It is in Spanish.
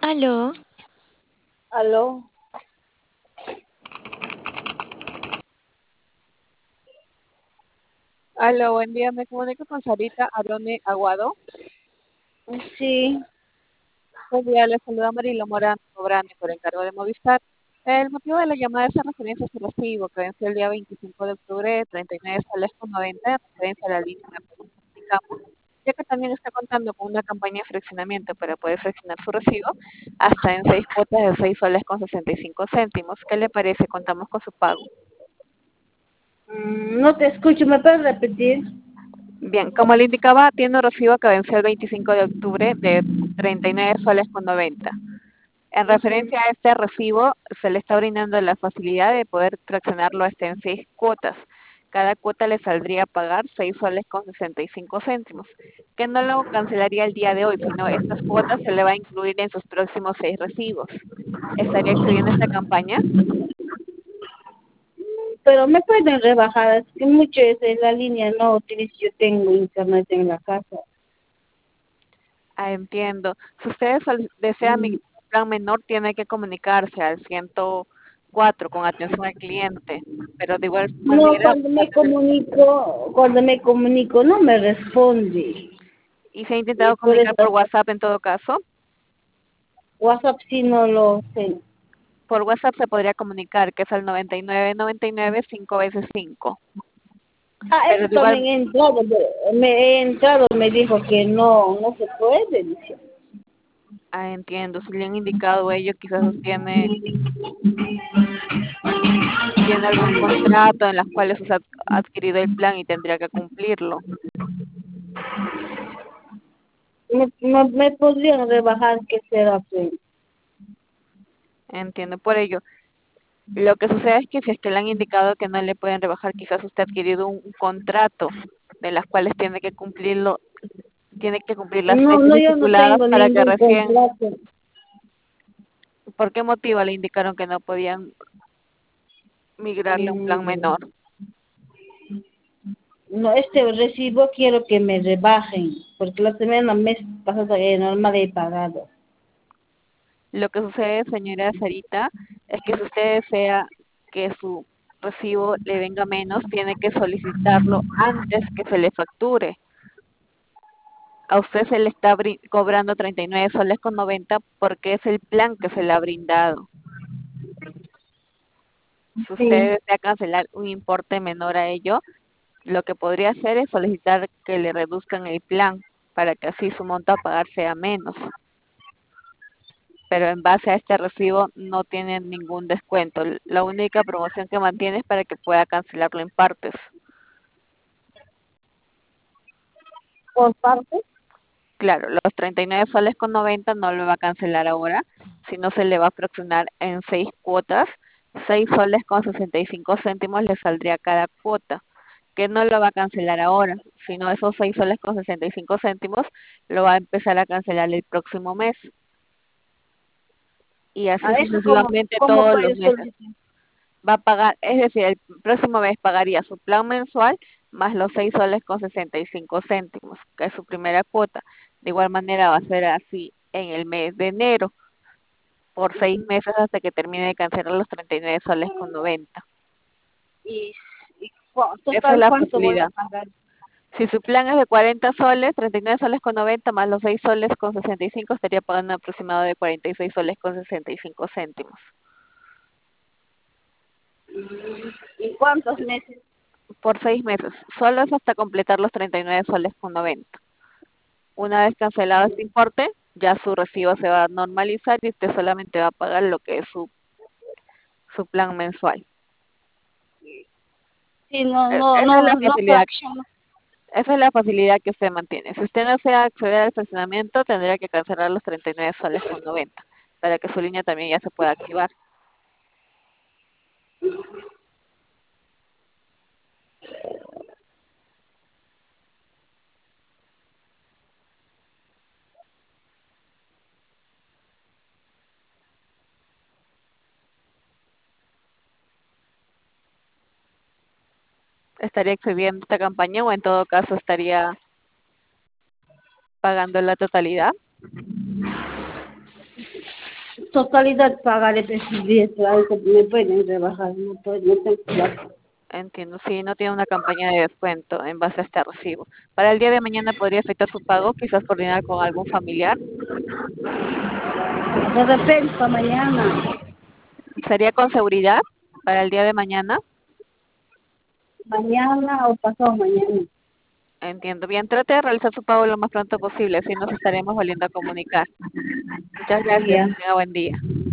Aló, Aló, Aló, buen día. Me comunico con Sarita Arone Aguado. sí, Buen día, le saluda Marilo Morán Obrane por encargo de Movistar. El motivo de la llamada es en referencia a su recibo que venció el día 25 de octubre, 39 soles con 90, en referencia a la línea que aplicamos, ya que también está contando con una campaña de fraccionamiento para poder fraccionar su recibo hasta en 6 cuotas de 6 soles con 65 céntimos. ¿Qué le parece? Contamos con su pago. no te escucho, ¿me puedes repetir? Bien, como le indicaba, tiene un recibo que venció el 25 de octubre de 39 soles con 90. En Ujú. referencia a este recibo, se le está brindando la facilidad de poder fraccionarlo hasta en 6 cuotas. Cada cuota le saldría a pagar 6 soles con 65 céntimos, que no lo cancelaría el día de hoy, sino estas cuotas se le va a incluir en sus próximos 6 recibos. ¿Estaría accediendo a esta campaña? Pero me pueden rebajar, es que mucho es en la línea, no utilizo, yo tengo internet en la casa. Ah, entiendo. Si usted desea Mm, migrar a un plan menor, tiene que comunicarse al 104 con atención al cliente, pero de igual No, manera, cuando me comunico no me responde. y se ha Y intentado por comunicar eso por WhatsApp en todo caso. WhatsApp sí no lo sé. Por WhatsApp se podría comunicar, que es al 9999 5 veces 5. Pero Eso de igual, también he entrado, me dijo que no se puede, dice. entiendo, si le han indicado ello, quizás tiene algún contrato en las cuales usted ha adquirido el plan y tendría que cumplirlo. Me podrían rebajar, ¿qué será, pues? Entiendo, por ello. Lo que sucede es que si es que le han indicado que no le pueden rebajar, quizás usted ha adquirido un contrato de las cuales tiene que cumplirlo, tiene que cumplir las No, fechas no, yo no estipuladas tengo para que ningún recién, contrato. ¿por qué motivo le indicaron que no podían migrarle a un plan Mm, menor? No, este recibo quiero que me rebajen, porque la semana mes pasada normal he pagado. Lo que sucede, señora Sarita, es que si usted desea que su recibo le venga menos, tiene que solicitarlo antes que se le facture. A usted se le está cobrando 39 soles con 90 porque es el plan que se le ha brindado. Si Sí. usted desea cancelar un importe menor a ello, lo que podría hacer es solicitar que le reduzcan el plan para que así su monto a pagar sea menos. Pero en base a este recibo no tiene ningún descuento. La única promoción que mantiene es para que pueda cancelarlo en partes. Por parte. Claro, los 39 soles con 90 no lo va a cancelar ahora, sino se le va a fraccionar en 6 cuotas. 6 soles con 65 céntimos le saldría cada cuota, que no lo va a cancelar ahora, sino esos 6 soles con 65 céntimos lo va a empezar a cancelar el próximo mes y así Eso sucesivamente cómo todos puedo los meses. solicitar. Va a pagar, es decir, el próximo mes pagaría su plan mensual más los 6 soles con 65 céntimos, que es su primera cuota. De igual manera va a ser así en el mes de enero, por 6 meses hasta que termine de cancelar los 39 soles con 90. Y, Esa es total, la ¿cuánto voy a facilidad. pagar? Si su plan es de 40 soles, 39 soles con 90 más los 6 soles con 65 estaría pagando un aproximado de 46 soles con 65 céntimos. ¿Y cuántos meses? Por 6 meses. Solo es hasta completar los 39 soles con 90. Una vez cancelado este importe, ya su recibo se va a normalizar y usted solamente va a pagar lo que es su plan mensual. Sí, Esa es la no facilidad, fracciono. esa es la facilidad que usted mantiene. Si usted no desea acceder al fraccionamiento, tendría que cancelar los 39 soles con 90 para que su línea también ya se pueda activar. ¿Estaría accediendo a esta campaña o en todo caso estaría pagando la totalidad? totalidad pagaré esos días, claro que me pueden rebajar, no tengo plata. Entiendo, sí, no tiene una campaña de descuento en base a este recibo. Para el día de mañana podría afectar su pago, quizás coordinar con algún familiar. De repente, para mañana, ¿Sería con seguridad para el día de mañana? mañana o pasado mañana. Entiendo. Bien, trate de realizar su pago lo más pronto posible, así nos estaremos volviendo a comunicar. Muchas gracias, Ya. que tenga buen día.